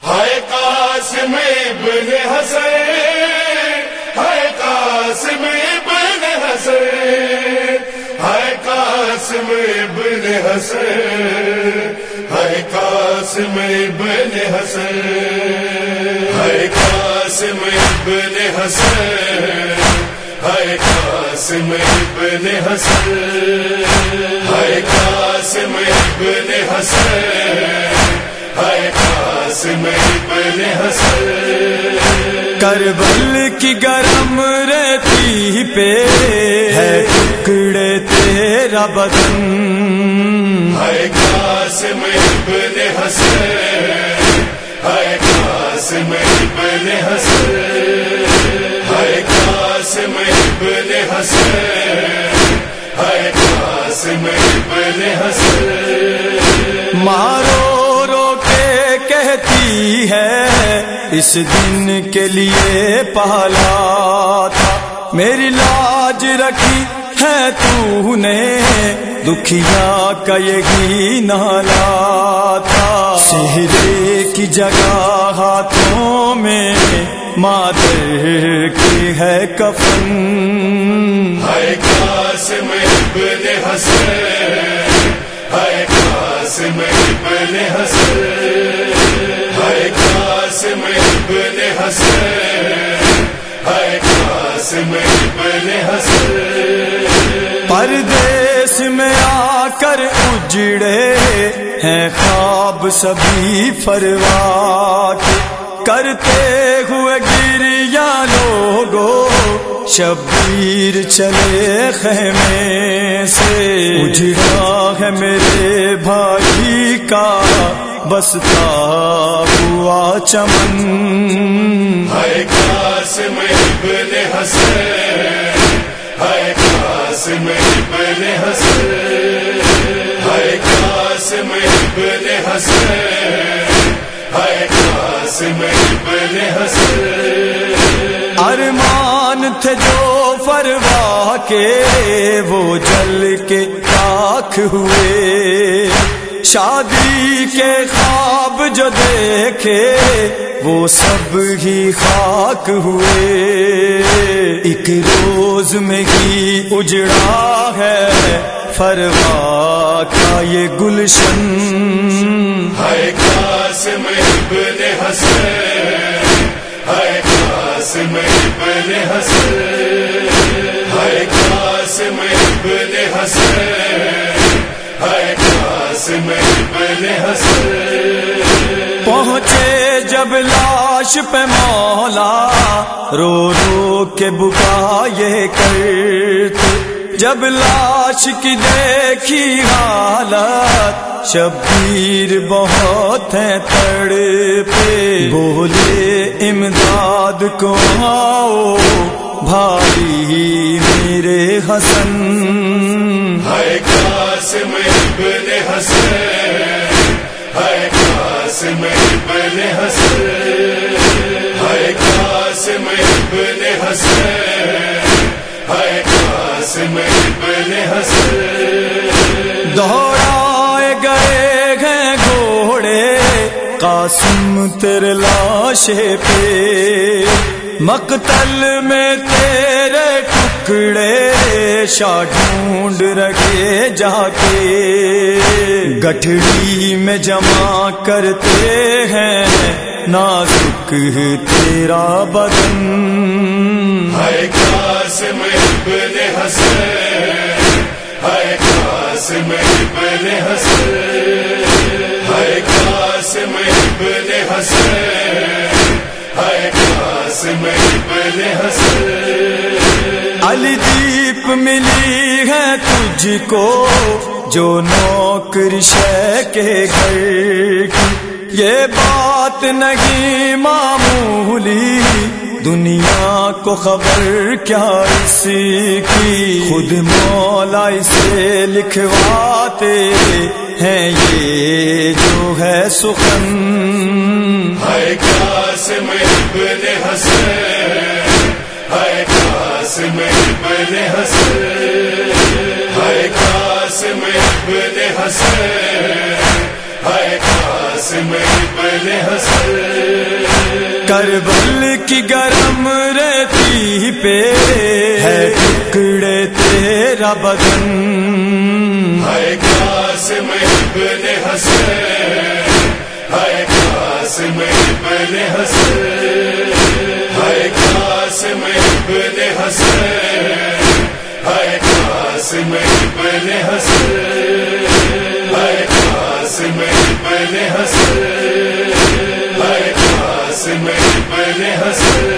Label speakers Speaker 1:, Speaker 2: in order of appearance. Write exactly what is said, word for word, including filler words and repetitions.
Speaker 1: ہائے قاسم ابن حسن، ہائے قاسم ابن حسن، ہائے قاسم ابن حسن، ہائے قاسم ابن حسن، ہائے قاسم ابن حسن، ہائے قاسم ابن حسن، ہائے قاسم ابن حسن، ہائے قاسم ابن حسن۔
Speaker 2: کربل کی گرم ریتی پہ ہے ٹکڑے تیرا بدن،
Speaker 1: ہائے قاسم ابن حسن، ہائے قاسم ابن حسن، ہائے قاسم ابن حسن، ہائے قاسم ابن حسن۔
Speaker 2: مارو رو کے کہتی ہے اس دن کے لیے پالا تھا، میری لاج رکھی ہے تو نے، دکھیا کا یہی نالا تھا، سہرے کی جگہ ہاتھوں میں مادر کی ہے کفن،
Speaker 1: ہائے قاسم ابن حسن، ہائے قاسم ابن حسن، ہائے قاسم ابن حسن، ہائے قاسم ابن حسن۔
Speaker 2: پردیس میں آ کر اجڑے ہیں خواب سبھی فروا کے، کرتے ہوئے گریا لوگوں شبیر چلے خیمے سے، اجڑا ہے میرے بھائی کا بستا ہوا چمن،
Speaker 1: ہائے قاسم ابن حسن، ہائے قاسم ابن حسن، ہائے قاسم ابن حسن، ہائے قاسم ابن حسن۔
Speaker 2: ارمان تھے جو فروا کے وہ جل کے راکھ ہوئے، شادی کے خواب جو دیکھے وہ سب ہی خاک ہوئے، ایک روز میں ہی اجڑا ہے فروا کا یہ گلشن،
Speaker 1: ہائے قاسم ابن حسن، ہائے قاسم ابن حسن، ہائے قاسم ابن حسن، ہائے قاسم ابن حسن۔
Speaker 2: پہنچے جب لاش پہ مولا رو رو کے بکا یہ کرتے، جب لاش کی دیکھی حالت شبیر بہت ہے تڑپے، بولے امداد کو آؤ بھائی میرے حسن،
Speaker 1: ہائے قاسم ابن حسن، ہائے قاسم ابن حسن، ہائے قاسم ابن حسن، ہائے قاسم ابن حسن۔
Speaker 2: دوڑائے گئے ہیں گھوڑے قاسم تیرے لاشے پہ، مقتل میں تیرے ٹکڑے شاہ ڈھونڈ رکھے جا کے، گٹھڑی میں جمع کرتے ہیں نازک تیرا بدن،
Speaker 1: ہائے قاسم ابن حسن، ہائے قاسم ابن حسن، ہائے قاسم ابن حسن، ہائے قاسم ابن حسن۔
Speaker 2: علی دیپ ملی ہے تجھ کو جو نوکر شے کے گھر کی، یہ بات نہیں معمولی، دنیا کو خبر کیا اس کی، خود مولا اسے لکھواتے ہیں یہ جو ہے سخن،
Speaker 1: ہائے قاسم ابن حسن، ہائے قاسم ابن حسن، ہائے قاسم ابن حسن، ہائے قاسم قاسم ابن حسن
Speaker 2: کربل کی گرم ریتی پہ ہے ٹکڑے تیرا بدن
Speaker 1: ہے قاسم ابن حسن ہے قاسم ابن حسن ہے قاسم ابن حسن ہے قاسم ابن حسن ہے قاسم ابن حسن ہے قاسم ابن حسن